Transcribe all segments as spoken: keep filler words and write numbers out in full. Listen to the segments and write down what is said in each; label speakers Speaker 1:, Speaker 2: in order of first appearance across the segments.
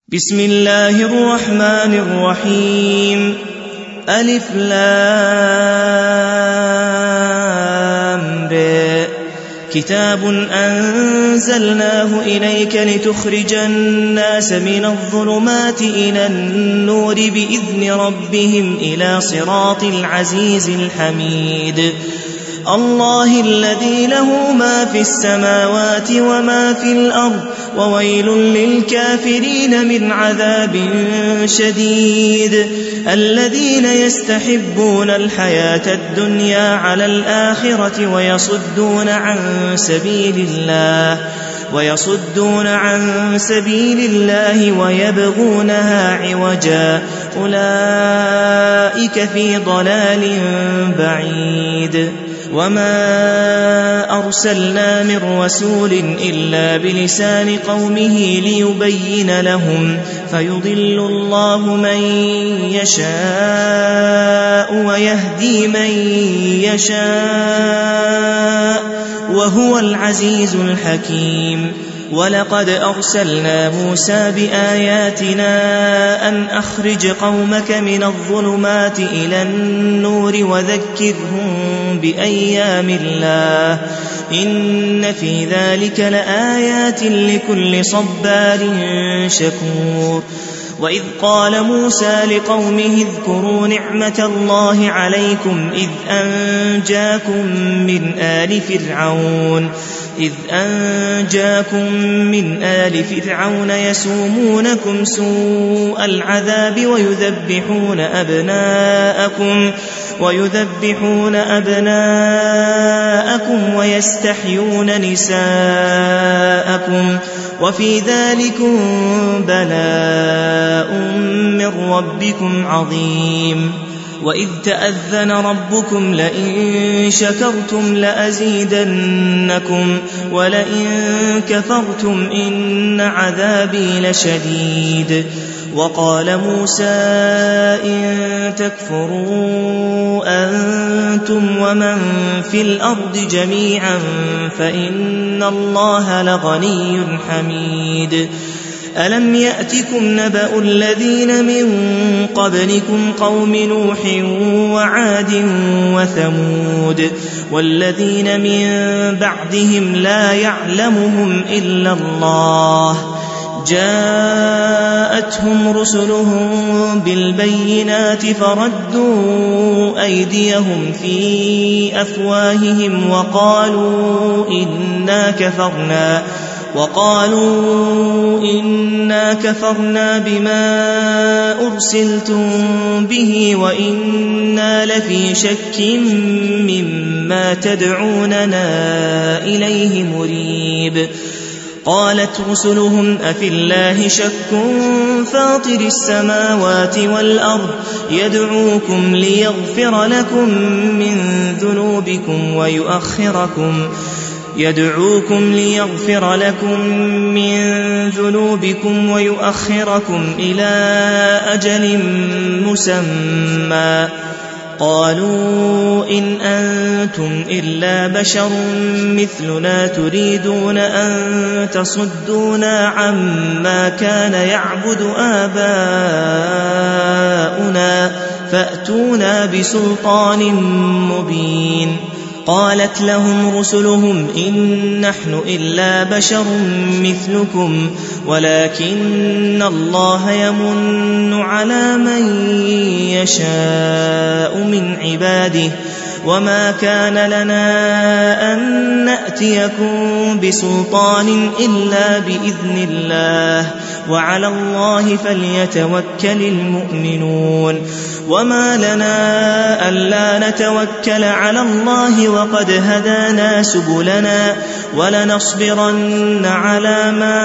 Speaker 1: بسم الله الرحمن الرحيم. ألف لام ر. كتاب أنزلناه إليك لتخرج الناس من الظلمات إلى النور بإذن ربهم إلى صراط العزيز الحميد. الله الذي له ما في السماوات وما في الأرض وويل للكافرين من عذاب شديد. الذين يستحبون الحياة الدنيا على الآخرة ويصدون عن سبيل الله ويصدون عن سبيل الله ويبغونها عوجا أولئك في ضلال بعيد. وما أرسلنا من رسول إلا بلسان قومه ليبين لهم فيضل الله من يشاء ويهدي من يشاء وهو العزيز الحكيم. ولقد أرسلنا موسى بآياتنا أن أخرج قومك من الظلمات إلى النور وذكرهم بأيام الله إن في ذلك لآيات لكل صبار شكور. وإذ قال موسى لقومه اذكروا نعمة الله عليكم إذ أنجاكم من آل فرعون إذ أنجاكم من آل فرعون يسومونكم سوء العذاب ويذبحون أبناءكم ويذبحون أبناءكم ويستحيون نساءكم وفي ذلكم بلاء من ربكم عظيم. وإذ تأذن ربكم لئن شكرتم لأزيدنكم ولئن كفرتم إن عذابي لشديد. وقال موسى إن تكفروا أنتم ومن في الأرض جميعا فإن الله لغني حميد. ألم يأتكم نبأ الذين من قبلكم قوم نوح وعاد وثمود والذين من بعدهم لا يعلمهم إلا الله جاءتهم رسلهم بالبينات فردوا أيديهم في أفواههم وقالوا إنا كفرنا وقالوا إنا كفرنا بما أرسلتم به وإنا لفي شك مما تدعوننا إليه مريب. قالت رسلهم أفي الله شك فاطر السماوات والأرض يدعوكم ليغفر لكم من ذنوبكم ويؤخركم يدعوكم ليغفر لكم من ذنوبكم ويؤخركم إلى أجل مسمى. قالوا إن أنتم إلا بشر مثلنا تريدون أن تصدونا عما كان يعبد آباؤنا فأتونا بسلطان مبين. قالت لهم رسلهم إن نحن إلا بشر مثلكم ولكن الله يمن على من يشاء من عباده وما كان لنا أن نأتيكم بسلطان إلا بإذن الله وعلى الله فليتوكل المؤمنون. وما لنا ألا نتوكل على الله وقد هدانا سبلنا ولنصبرن على ما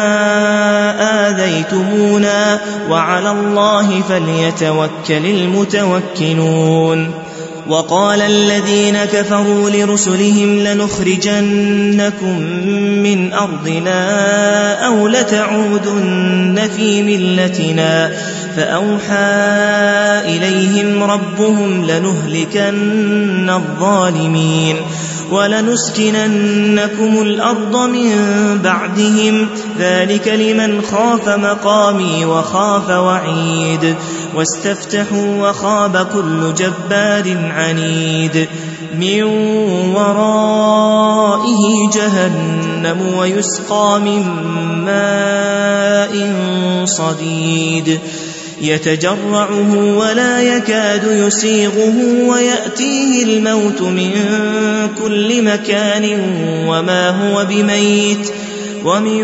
Speaker 1: آذيتمونا وعلى الله فليتوكل المتوكلون. وقال الذين كفروا لرسلهم لنخرجنكم من أرضنا أو لتعودن في ملتنا فأوحى إليهم ربهم لنهلكن الظالمين ولنسكننكم الأرض من بعدهم ذلك لمن خاف مقامي وخاف وعيد واستفتحوا وخاب كل جبار عنيد من ورائه جهنم ويسقى من ماء صديد يتجرعه ولا يكاد يسيغه ويأتيه الموت من كل مكان وما هو بميت ومن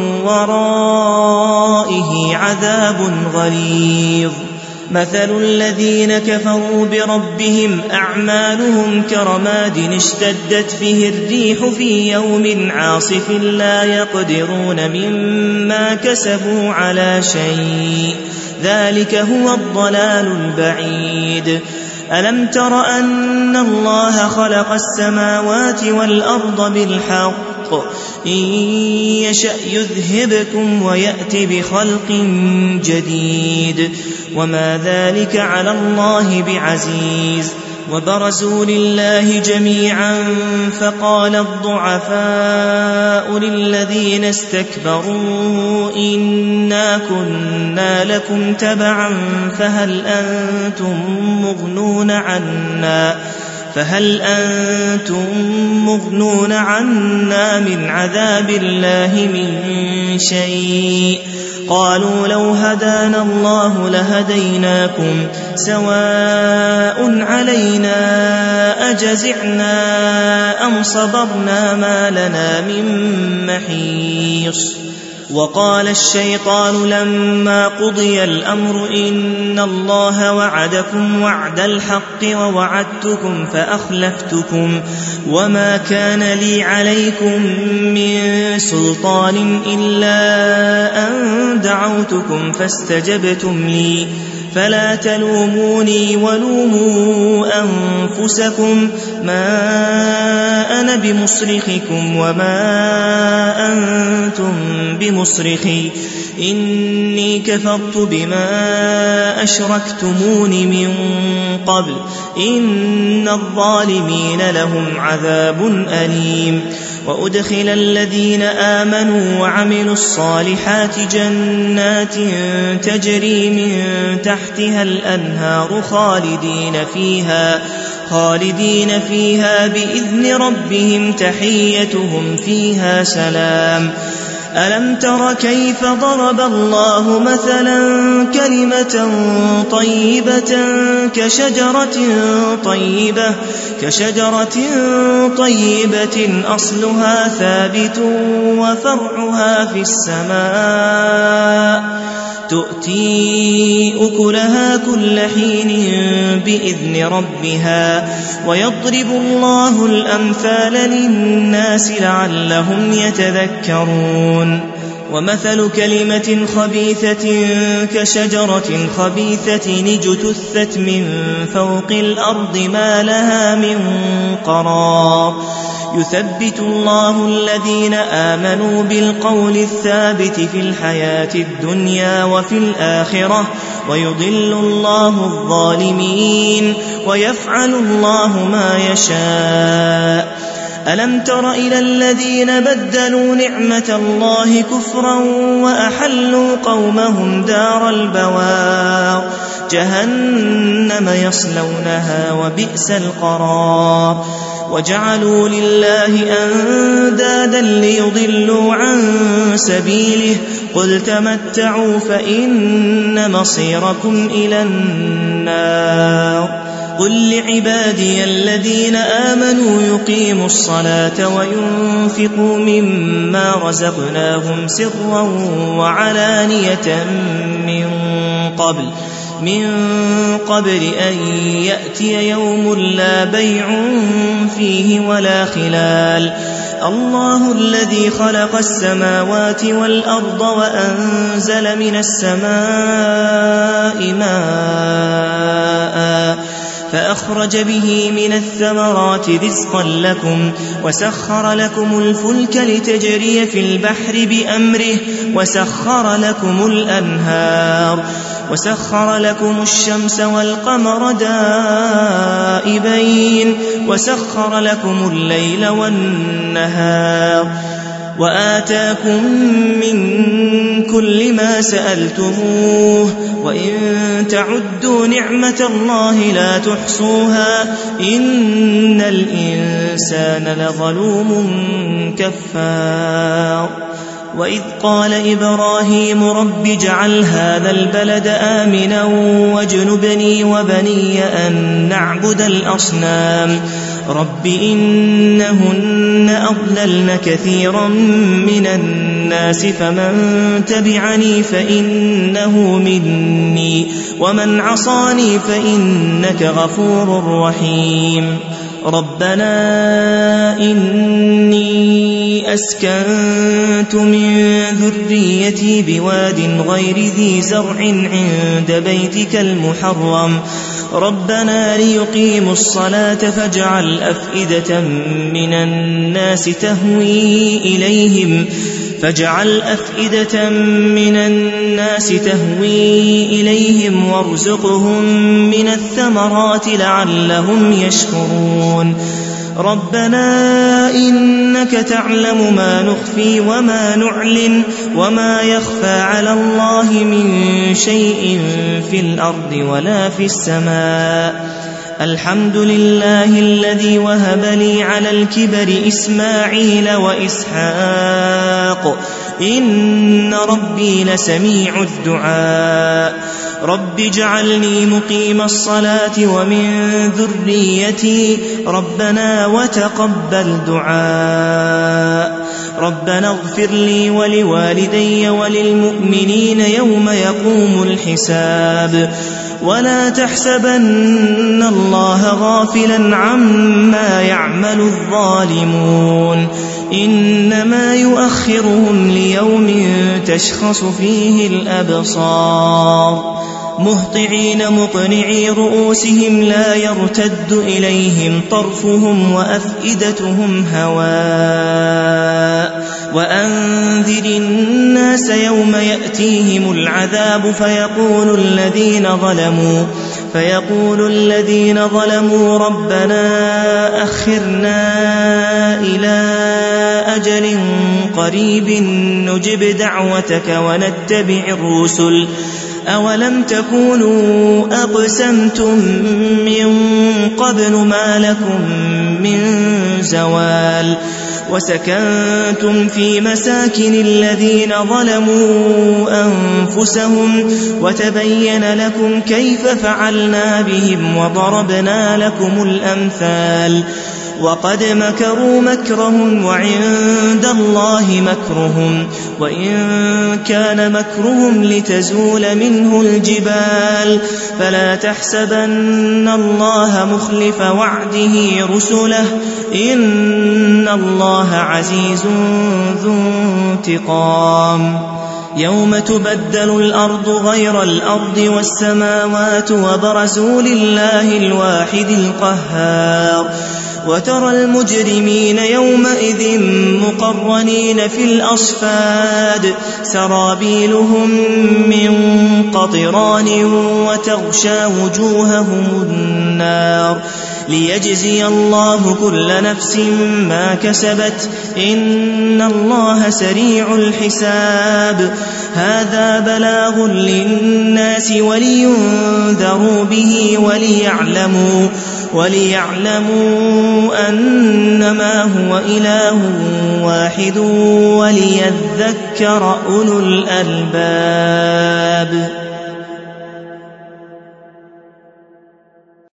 Speaker 1: ورائه عذاب غليظ مثل الذين كفروا بربهم أعمالهم كرماد اشتدت به الريح في يوم عاصف لا يقدرون مما كسبوا على شيء ذلك هو الضلال البعيد ألم تر أن الله خلق السماوات والأرض بالحق إن يشأ يذهبكم ويأت بخلق جديد وما ذلك على الله بعزيز وبرزوا لله جميعا فقال الضعفاء للذين استكبروا إنا كنا لكم تبعا فهل أنتم مغنون عنا فهل أنتم مغنون عنا من عذاب الله من شيء قالوا لو هدانا الله لهديناكم سواء علينا أجزعنا أم صبرنا ما لنا من محيص وقال الشيطان لما قضي الأمر إن الله وعدكم وعد الحق ووعدتكم فأخلفتكم وما كان لي عليكم من سلطان إلا أن دعوتكم فاستجبتم لي فلا تلوموني ولوموا أنفسكم ما أنا بمصرخكم وما أنتم بمصرخي إني كفرت بما أشركتمون من قبل إن الظالمين لهم عذاب أليم وأدخل الذين آمنوا وعملوا الصالحات جنات تجري من تحتها الأنهار خالدين فيها خالدين فيها بإذن ربهم تحيتهم فيها سلام ألم تر كيف ضرب الله مثلا كلمة طيبة كشجرة طيبة كشجرة طيبة أصلها ثابت وفرعها في السماء تؤتي أكلها كل حين بإذن ربها ويضرب الله الأمثال للناس لعلهم يتذكرون ومثل كلمة خبيثة كشجرة خبيثة اجتثت من فوق الأرض ما لها من قرار يثبت الله الذين آمنوا بالقول الثابت في الحياة الدنيا وفي الآخرة ويضل الله الظالمين ويفعل الله ما يشاء ألم تر إلى الذين بدلوا نعمة الله كفرا وأحلوا قومهم دار البوار جهنم يصلونها وبئس القرار وجعلوا لله أندادا ليضلوا عن سبيله قل تمتعوا فإن مصيركم إلى النار قل لعبادي الذين آمنوا يقيموا الصلاة وينفقوا مما رزقناهم سرا وعلانية من قبل من قبل أن يأتي يوم لا بيع فيه ولا خلال الله الذي خلق السماوات والأرض وأنزل من السماء ماء فأخرج به من الثمرات رزقا لكم وسخر لكم الفلك لتجري في البحر بأمره وسخر لكم الأنهار وسخر لكم الشمس والقمر دائبين وسخر لكم الليل والنهار وآتاكم من كل ما سألتموه وإن تعدوا نعمة الله لا تحصوها إن الإنسان لظلوم كفار وإذ قال إبراهيم رب اجعل هذا البلد آمنا واجنبني وبني أن نعبد الأصنام رب إنهن أضللن كثيرا من الناس فمن تبعني فإنه مني ومن عصاني فإنك غفور رحيم ربنا إني أسكنت من ذريتي بواد غير ذي زرع عند بيتك المحرم ربنا ليقيموا الصلاة فاجعل أفئدة من الناس تهوي إليهم فاجعل أفئدة من الناس تهوي إليهم وارزقهم من الثمرات لعلهم يشكرون ربنا إنك تعلم ما نخفي وما نعلن وما يخفى على الله من شيء في الأرض ولا في السماء الحمد لله الذي وهب لي على الكبر إسماعيل وإسحاق إن ربي لسميع الدعاء رب اجعلني مقيم الصلاة ومن ذريتي ربنا وتقبل دعاء ربنا اغفر لي ولوالدي وللمؤمنين يوم يقوم الحساب ولا تحسبن الله غافلا عما يعمل الظالمون إنما يؤخرهم ليوم تشخص فيه الأبصار مهطعين مقنعي رؤوسهم لا يرتد إليهم طرفهم وأفئدتهم هواء وأنذر الناس يوم يأتيهم العذاب فيقول الذين ظلموا فيقول الذين ظلموا ربنا أخرنا إلى أجل قريب نجب دعوتك ونتبع الرسل أولم تكونوا أقسمتم من قبل ما لكم من زوال وسكنتم في مساكن الذين ظلموا أنفسهم وتبين لكم كيف فعلنا بهم وضربنا لكم الأمثال وقد مكروا مكرهم وعند الله مكرهم وإن كان مكرهم لتزول منه الجبال فلا تحسبن الله مخلف وعده رسله إن الله عزيز ذو انتقام يوم تبدل الأرض غير الأرض والسماوات وبرزوا لله الواحد القهار وترى المجرمين يومئذ مقرنين في الأصفاد سرابيلهم من قطران وتغشى وجوههم النار ليجزي الله كل نفس ما كسبت إن الله سريع الحساب هذا بلاغ للناس ولينذروا به وليعلموا وليعلموا أنما هو إله واحد وليذكر أولو الألباب.